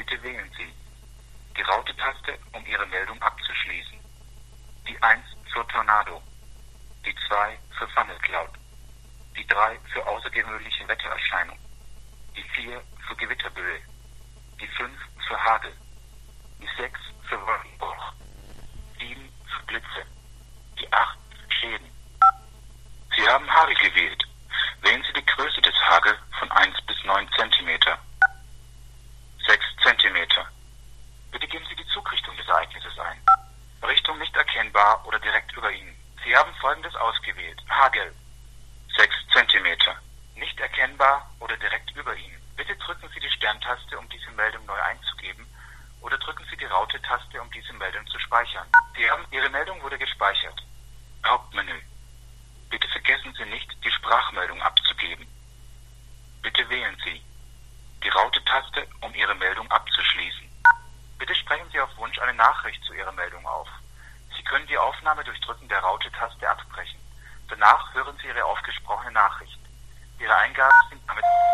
Bitte wählen Sie die Raute-Taste, um Ihre Meldung abzuschließen. Die 1 für Tornado. Die 2 für Thundercloud. Die 3 für außergewöhnliche Wettererscheinung. Die 4 für Gewitterböe. Die 5 für Hagel. Die 6 für Wolkenbruch. 7 für Blitze. Die 8 für Schäden. Sie haben Hagel gewählt. Wählen Sie die Größe des Hagel von 1 bis 9 cm. 6 cm. Bitte geben Sie die Zugrichtung des Ereignisses ein. Richtung nicht erkennbar oder direkt über Ihnen. Sie haben Folgendes ausgewählt. Hagel. 6 cm. Nicht erkennbar oder direkt über Ihnen. Bitte drücken Sie die Sterntaste, um diese Meldung neu einzugeben, oder drücken Sie die Raute-Taste, um diese Meldung zu speichern. Ihre Meldung wurde gespeichert. Hauptmenü. Bitte vergessen Sie nicht, die Sprachmeldung abzugeben. Bitte wählen Sie die Raute-Taste, um Ihre Meldung abzuschließen. Bitte sprechen Sie auf Wunsch eine Nachricht zu Ihrer Meldung auf. Sie können die Aufnahme durch Drücken der Raute-Taste abbrechen. Danach hören Sie Ihre aufgesprochene Nachricht. Ihre Eingaben sind damit